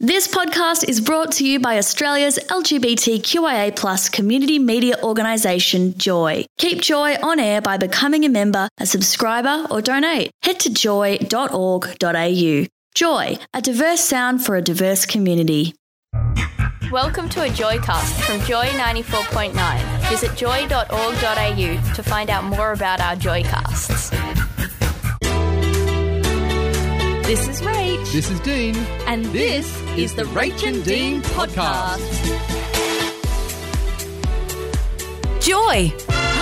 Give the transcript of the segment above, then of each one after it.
This podcast is brought to you by Australia's LGBTQIA+ community media organisation, Joy. Keep Joy on air by becoming a member, a subscriber or donate. Head to joy.org.au. Joy, a diverse sound for a diverse community. Welcome to a Joycast from Joy 94.9. Visit joy.org.au to find out more about our Joycasts. This is Rach. This is Dean. And this is the Rach and Dean podcast. Joy.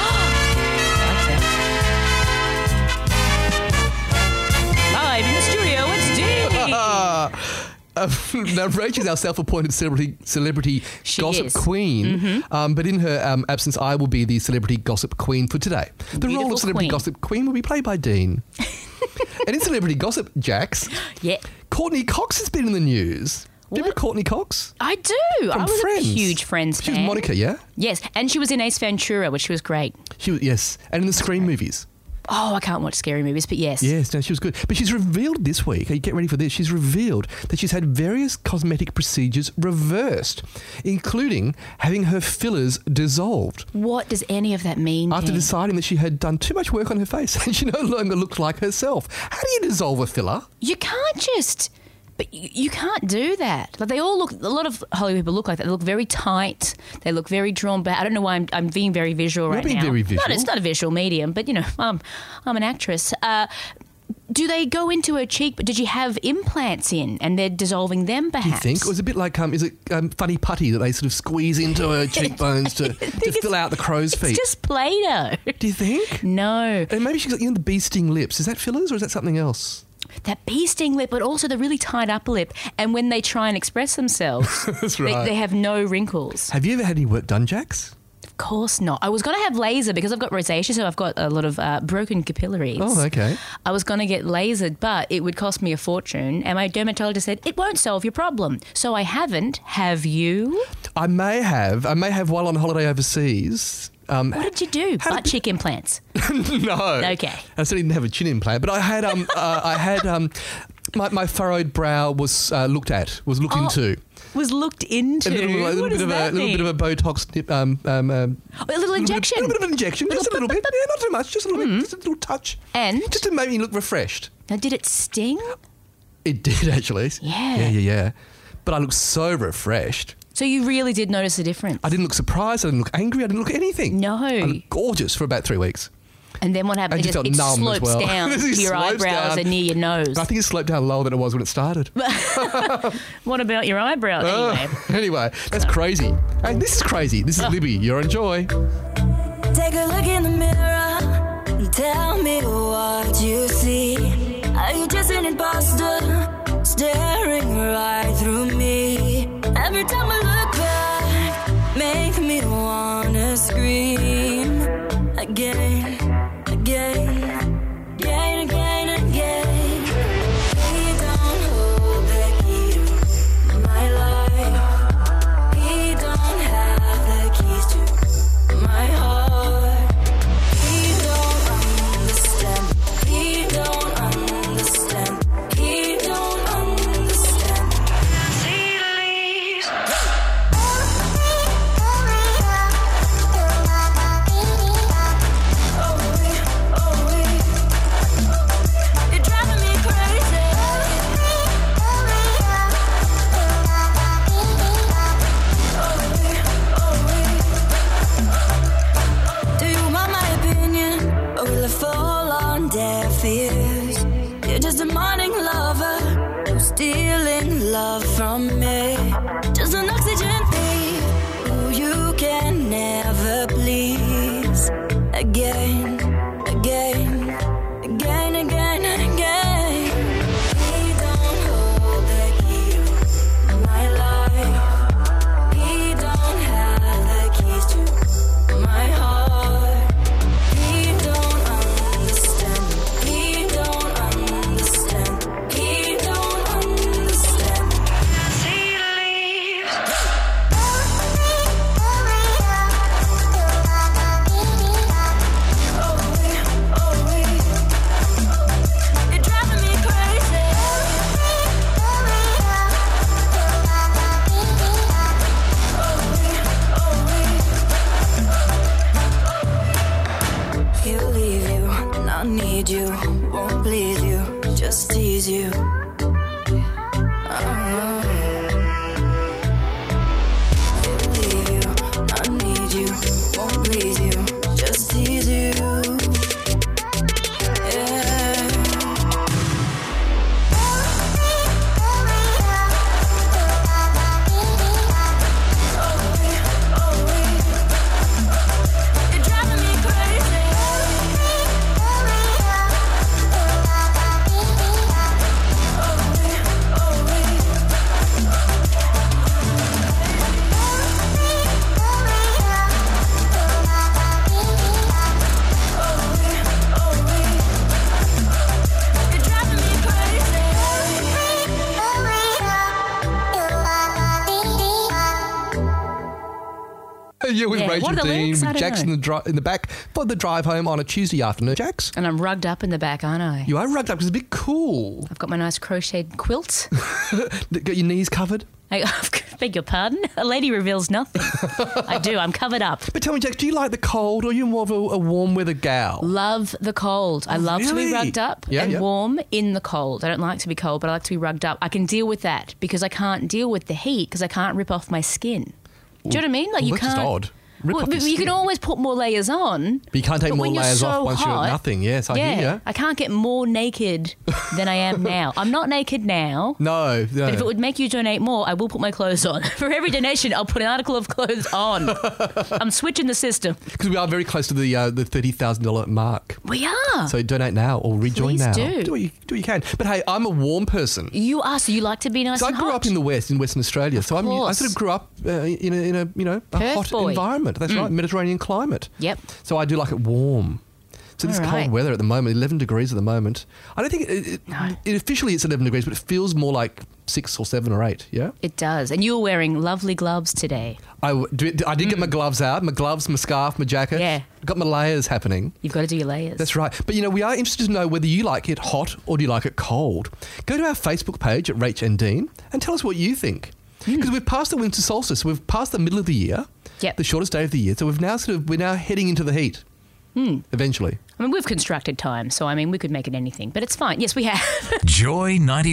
Live in the studio, it's Dean. Now, Rach is our self-appointed celebrity gossip queen, but in her absence, I will be the celebrity gossip queen for today. The role of celebrity gossip queen will be played by Dean. And in celebrity gossip, Jax, Courtney Cox has been in the news. Do you remember Courtney Cox? I do. From I was Friends. a huge Friends fan. She was Monica, yeah? Yes, and she was in Ace Ventura, which was great. She was, yes, and in the Scream movies. Oh, I can't watch scary movies, but yes. Yes, no, she was good. But she's revealed this week, get ready for this, she's revealed that she's had various cosmetic procedures reversed, including having her fillers dissolved. What does any of that mean? After deciding that she had done too much work on her face and she no longer looked like herself. How do you dissolve a filler? You can't just... But you can't do that. Like they all look, a lot of Hollywood people look like that. They look very tight. They look very drawn back. I don't know why I'm being very visual right now. You're being very visual. No, it's not a visual medium, but, you know, I'm an actress. Do they go into her cheek? Did you have implants in and they're dissolving them perhaps? Do you think? It was a bit like, is it Funny Putty that they sort of squeeze into her cheekbones to fill out the crow's feet? It's just Play-Doh. Do you think? No. And maybe she's got, the bee sting lips. Is that fillers or is that something else? That bee sting lip, but also the really tight upper lip. And when they try and express themselves, That's right. they have no wrinkles. Have you ever had any work done, Jax? Of course not. I was going to have laser because I've got rosacea, so I've got a lot of broken capillaries. Oh, okay. I was going to get lasered, but it would cost me a fortune. And my dermatologist said, it won't solve your problem. So I haven't. Have you? I may have while on holiday overseas. What did you do? Butt cheek implants? No. Okay. I certainly didn't have a chin implant, but I had my furrowed brow was looked into. Was looked into. A little bit of a Botox a little injection. A little bit of an injection, just a little bit. Yeah, not too much, just a little bit, just a little touch. And? Just to make me look refreshed. Now, did it sting? It did, actually. Yeah. But I looked so refreshed. So you really did notice a difference? I didn't look surprised, I didn't look angry, I didn't look anything. No. I looked gorgeous for about 3 weeks. And then what happened? It slopes down to your eyebrows and near your nose. I think it sloped down lower than it was when it started. What about your eyebrow Anyway, that's crazy. And this is crazy. This is Libby. You're on Joy. Take a look in the mirror and tell me what you see. Are you just an imposter staring right through me? Every time I look back, make me wanna scream again. He don't hold the key to my life. He don't have the keys to my heart. He don't understand. He don't understand. He don't understand. See the leaves. You're driving me crazy. Do you want my opinion, or will it fall on deaf ears? You're just a morning lover who's stealing love from me. Just an oxygen thief who you can never please. Again. He don't hold the key to my life. He don't have the keys to my heart. He don't understand. He don't understand. He don't understand. See the leaves. you. Leave you, I need you, won't please you, just tease you. Yeah, with Rachel Dean, with Jax in the back for the drive home on a Tuesday afternoon. Jax? And I'm rugged up in the back, aren't I? You are rugged up because it's a bit cool. I've got my nice crocheted quilt. Got your knees covered? I beg your pardon? A lady reveals nothing. I do. I'm covered up. But tell me, Jax, do you like the cold or are you more of a warm weather gal? Love the cold. I love to be rugged up and warm in the cold. I don't like to be cold, but I like to be rugged up. I can deal with that because I can't deal with the heat because I can't rip off my skin. Do you know what I mean? Like you that's can't. Just odd. You can always put more layers on. But you can't take more layers off once you're at nothing. Yes, I hear you. I can't get more naked than I am now. I'm not naked now. No. But if it would make you donate more, I will put my clothes on. For every donation, I'll put an article of clothes on. I'm switching the system. Because we are very close to the $30,000 mark. We are. So donate now or rejoin now. Please Do what you can. But hey, I'm a warm person. You are, so you like to be nice and hot. So I grew up in the West, in Western Australia. So I sort of grew up in a hot environment. That's right, Mediterranean climate. Yep. So I do like it warm. So this cold weather at the moment, 11 degrees at the moment. I don't think it officially it's 11 degrees, but it feels more like 6 or 7 or 8, yeah? It does. And you were wearing lovely gloves today. I did get my gloves out, my gloves, my scarf, my jacket. Yeah. Got my layers happening. You've got to do your layers. That's right. But, we are interested to know whether you like it hot or do you like it cold. Go to our Facebook page at Rach and Dean and tell us what you think. Because we've passed the winter solstice. We've passed the middle of the year. Yep. The shortest day of the year. So we're now heading into the heat. Eventually. I mean, we've constructed time, so we could make it anything, but it's fine. Yes, we have. Joy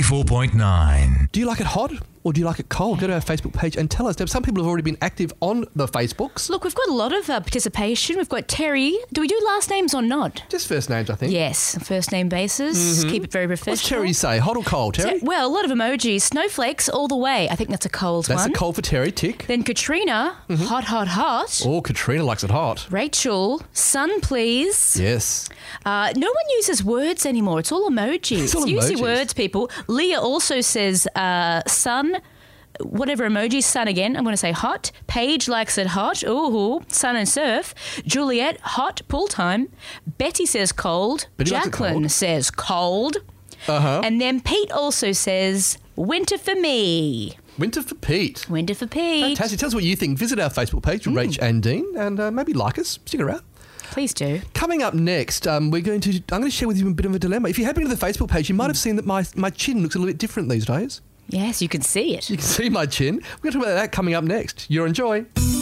94.9. Do you like it hot or do you like it cold? Go to our Facebook page and tell us. Some people have already been active on the Facebooks. Look, we've got a lot of participation. We've got Terry. Do we do last names or not? Just first names, I think. Yes, first name basis. Keep it very professional. What's Terry say? Hot or cold, Terry? Well, a lot of emojis. Snowflakes all the way. I think that's a cold one. That's a cold for Terry, tick. Then Katrina, hot, hot, hot. Oh, Katrina likes it hot. Rachel, sun, please. Yes. No one uses words anymore. It's all emojis. It's all Use emojis. your words, people. Leah also says sun, whatever emoji, sun again. I'm going to say hot. Paige likes it hot. Ooh, sun and surf. Juliet, hot, pool time. Betty says cold. Betty likes it Jacqueline cold. says cold. Uh-huh. And then Pete also says winter for me. Winter for Pete. Winter for Pete. Fantastic. Tell us what you think. Visit our Facebook page, Rach and Dean, and maybe like us. Stick around. Please do. Coming up next, I'm going to share with you a bit of a dilemma. If you happen to the Facebook page, you might have seen that my chin looks a little bit different these days. Yes, you can see it. You can see my chin. We're going to talk about that coming up next. You're Enjoy.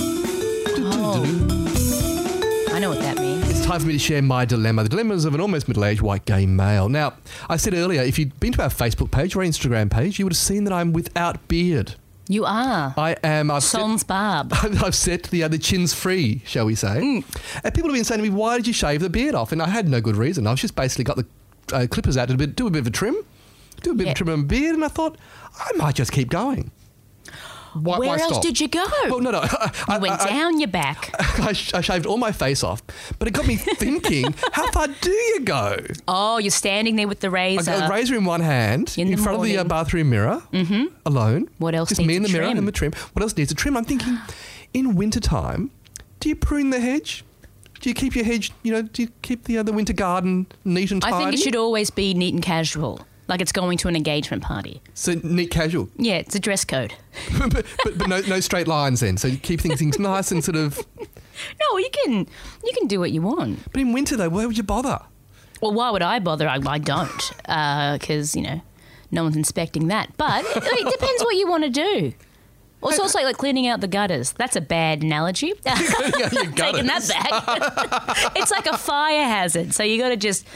I know what that means. It's time for me to share my dilemma. The dilemmas of an almost middle-aged white gay male. Now, I said earlier, if you'd been to our Facebook page or our Instagram page, you would have seen that I'm without beard. You are. I am. Sans barb. I've set the chins free, shall we say. And people have been saying to me, why did you shave the beard off? And I had no good reason. I've just basically got the clippers out to do a bit of a trim. Do a bit of a trim on my beard. And I thought, I might just keep going. Where else did you go? Well, no. You went down your back. I shaved all my face off. But it got me thinking, how far do you go? Oh, you're standing there with the razor. I've got a razor in one hand, in front of the bathroom mirror, alone. What else Just needs me in the a mirror trim? and the trim. What else needs a trim? I'm thinking, in wintertime, do you prune the hedge? Do you keep your hedge, do you keep the winter garden neat and tidy? I think it should always be neat and casual, like it's going to an engagement party. So neat casual? Yeah, it's a dress code. but no straight lines then, so you keep things nice and sort of... No, you can do what you want. But in winter though, why would you bother? Well, why would I bother? I don't, because, no one's inspecting that. But it depends what you want to do. Well, it's also like cleaning out the gutters. That's a bad analogy. Taking that back. It's like a fire hazard. So you got to just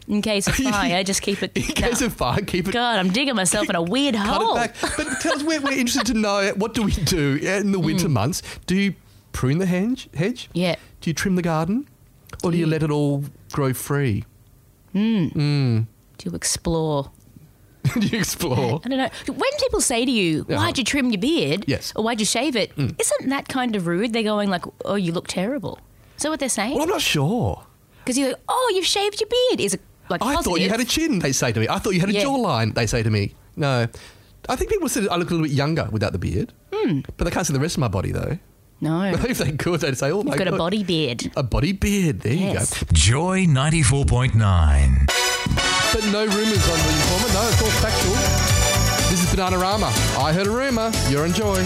In case of fire, just keep it. In case of fire, keep it. God, I'm digging myself in a weird hole. Cut it back. But tell us, we're interested to know, what do we do in the winter months? Do you prune the hedge? Yeah. Do you trim the garden? Or do you let it all grow free? Do you explore? Do you explore? I don't know. When people say to you, why'd you trim your beard? Yes. Or why'd you shave it? Isn't that kind of rude? They're going like, oh, you look terrible. Is that what they're saying? Well, I'm not sure. Because you're like, oh, you've shaved your beard. Is it like I positive? thought you had a chin, they say to me. I thought you had a jawline, they say to me. No. I think people said I look a little bit younger without the beard. But they can't see the rest of my body, though. No. If they could, they'd say, oh, my God. You've got a body beard. A body beard. There you go. Joy 94.9. But no rumours on the informant. No, it's all factual. This is Bananarama. I heard a rumour. You're on Joy.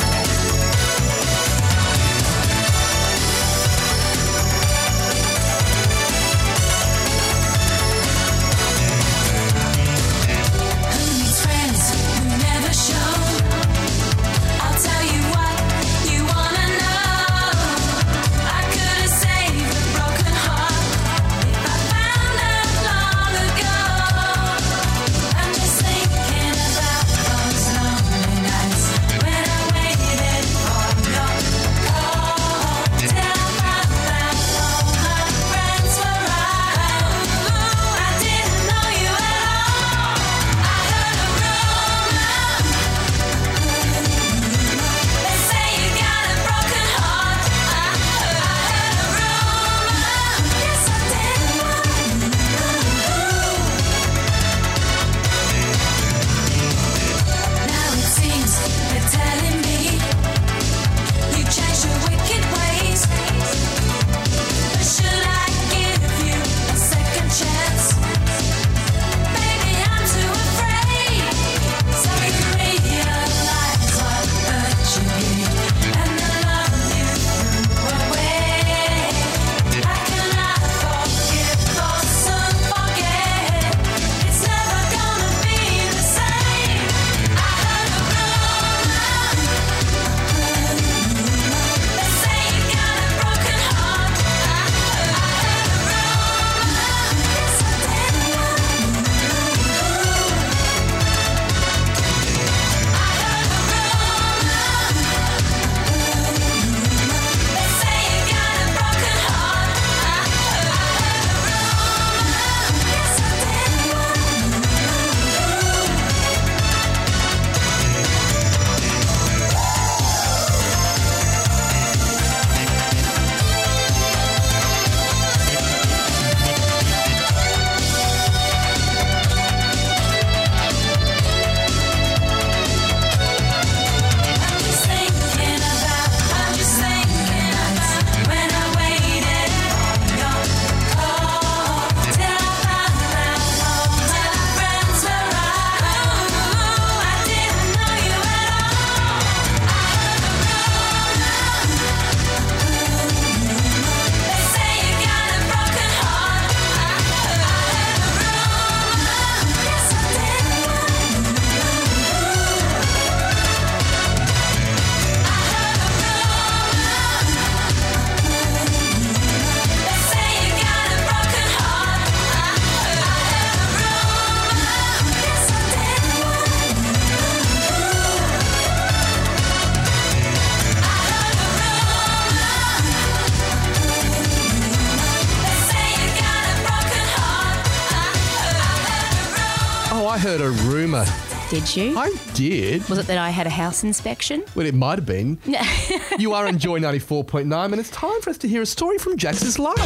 I heard a rumour. Did you? I did. Was it that I had a house inspection? Well, it might have been. You are on Joy 94.9 and it's time for us to hear a story from Jax's life.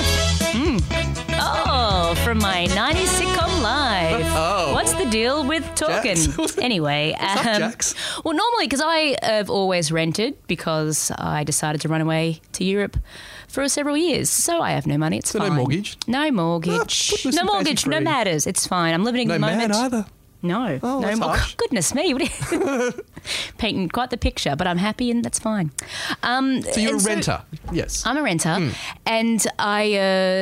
Oh, from my 90s sitcom Live. Oh. What's the deal with talking? Jax. Anyway. What's up, Jax? Well, normally, because I have always rented because I decided to run away to Europe for several years. So I have no money. It's So fine. no mortgage? No mortgage. goodness, No and mortgage. fancy No free. matters. It's fine. I'm living in No the moment. man either. No. Oh, no that's more. harsh. Goodness me. Painting quite the picture, but I'm happy and that's fine. So you're a renter? Yes. I'm a renter, and I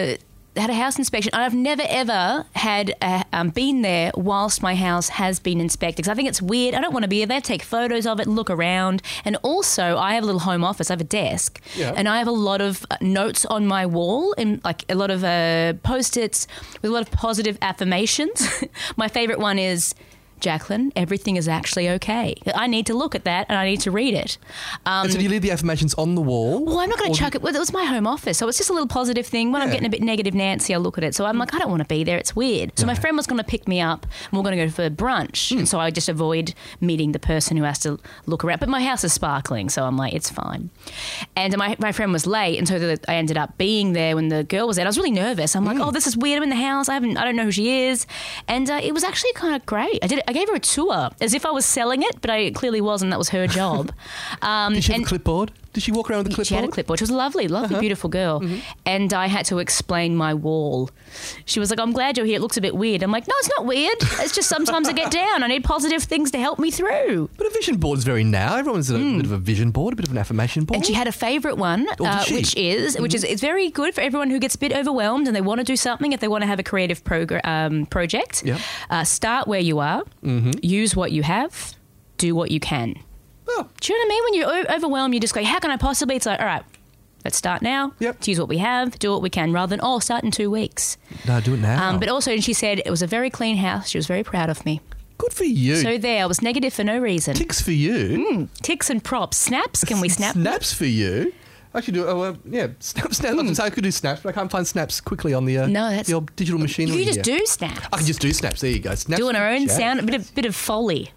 had a house inspection. I've never ever had been there whilst my house has been inspected, because I think it's weird. I don't want to be there. They take photos of it and look around. And also, I have a little home office. I have a desk, and I have a lot of notes on my wall, and like a lot of Post-its with a lot of positive affirmations. My favourite one is, Jacqueline, everything is actually okay. I need to look at that and I need to read it. So do you leave the affirmations on the wall? Well, I'm not going to chuck it. Well, it was my home office, so it's just a little positive thing. When I'm getting a bit negative Nancy, I look at it. So I'm like, I don't want to be there. It's weird. So my friend was going to pick me up and we're going to go for brunch. And so I just avoid meeting the person who has to look around. But my house is sparkling, so I'm like, it's fine. And my friend was late, and so I ended up being there when the girl was there. I was really nervous. I'm like, oh, this is weird. I'm in the house. I don't know who she is. And it was actually kind of great. I gave her a tour as if I was selling it, but I clearly wasn't. That was her job. Did she have a clipboard? Did she walk around with a clipboard? She had a clipboard. She was a lovely, beautiful girl. And I had to explain my wall. She was like, I'm glad you're here. It looks a bit weird. I'm like, no, it's not weird. It's just sometimes I get down. I need positive things to help me through. But a vision board is very now. Everyone's a bit of a vision board, a bit of an affirmation board. And she had a favourite one, which is it's very good for everyone who gets a bit overwhelmed and they want to do something, if they want to have a creative project. Yep. Start where you are. Use what you have. Do what you can. Oh. Do you know what I mean? When you're overwhelmed, you just go, how can I possibly? It's like, all right, let's start now. Yep. Let's use what we have, do what we can, rather than, start in 2 weeks. No, do it now. But also, and she said it was a very clean house. She was very proud of me. Good for you. So there, I was negative for no reason. Ticks for you. Ticks and props. Snaps, can we snap? Snaps for you. I should do, snaps. I could do snaps, but I can't find snaps quickly on the old digital machinery. You just do snaps. I can just do snaps. There you go. Snaps. Doing our own sound, a bit of foley.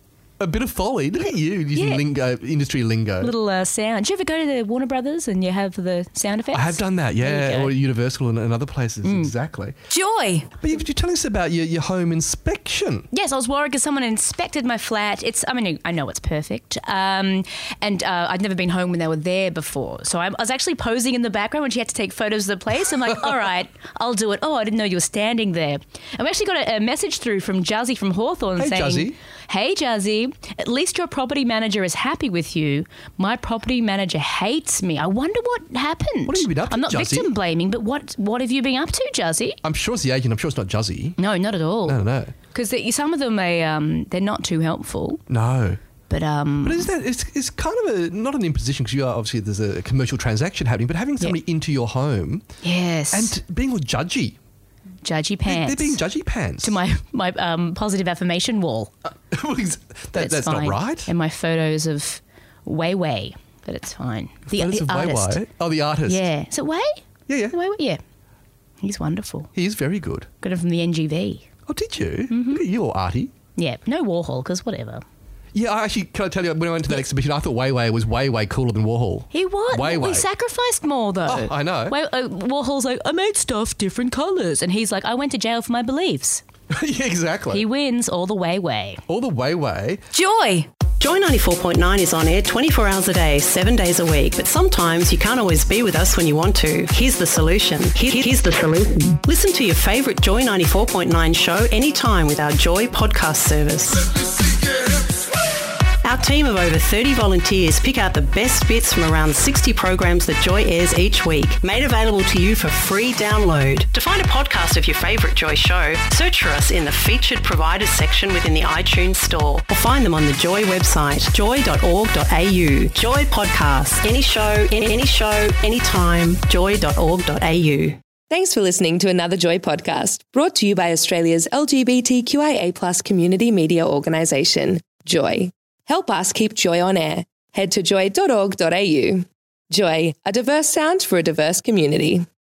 A bit of foley. Look at you using industry lingo. Little sound. Do you ever go to the Warner Brothers and you have the sound effects? I have done that, yeah, or Universal and other places, exactly. Joy. But you're telling us about your home inspection. Yes, I was worried because someone inspected my flat. I know it's perfect. And I'd never been home when they were there before. So I was actually posing in the background when she had to take photos of the place. I'm like, all right, I'll do it. Oh, I didn't know you were standing there. And we actually got a message through from Juzzy from Hawthorne saying, Juzzy. Hey, Juzzy, at least your property manager is happy with you. My property manager hates me. I wonder what happened. What have you been up to, I'm not Juzzy? victim blaming, but what have you been up to, Juzzy? I'm sure it's the agent. I'm sure it's not Juzzy. No, not at all. No. Because some of them, they're not too helpful. No. But is that it's kind of not an imposition, because you are obviously there's a commercial transaction happening, but having somebody into your home, yes, and being all judgy pants. They're being judgy pants to my positive affirmation wall. That's fine. not right. And my photos of Wei, but it's fine. The artist. Wei? Oh, the artist. Yeah. Is it Wei? Yeah. Wei? Yeah. He's wonderful. He is very good. Got him from the NGV. Oh, did you? Look at you, all arty. Yeah. No Warhol, because whatever. Yeah, can I tell you, when I went to that exhibition, I thought Wei was way cooler than Warhol. He was. Wei. He sacrificed more, though. Oh, I know. Warhol's like, I made stuff different colours. And he's like, I went to jail for my beliefs. Yeah, exactly. He wins all the Wei. All the Wei. Joy. Joy 94.9 is on air 24 hours a day, 7 days a week. But sometimes you can't always be with us when you want to. Here's the solution. Here's the solution. Listen to your favourite Joy 94.9 show anytime with our Joy podcast service. Our team of over 30 volunteers pick out the best bits from around 60 programs that Joy airs each week, made available to you for free download. To find a podcast of your favourite Joy show, search for us in the featured providers section within the iTunes store, or find them on the Joy website, joy.org.au. Joy Podcasts. Any show, anytime, joy.org.au. Thanks for listening to another Joy podcast, brought to you by Australia's LGBTQIA+ community media organisation, Joy. Help us keep Joy on air. Head to joy.org.au. Joy, a diverse sound for a diverse community.